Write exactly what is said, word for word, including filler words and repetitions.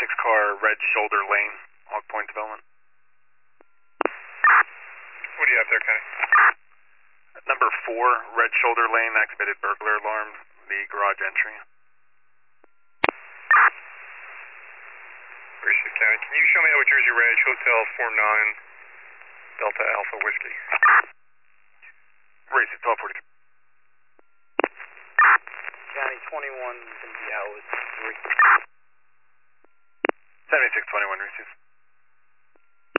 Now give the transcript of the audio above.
seventy-six car, red shoulder lane, Hog Point development. What do you have there, Kenny? Number four, red shoulder lane, activated burglar alarm, the garage entry. Gracious County, can you show me New Jersey Ridge, Hotel four nine, Delta Alpha Whiskey? Race at twelve forty-two. County twenty-one is going to be out with three. seventy-six twenty-one, receive.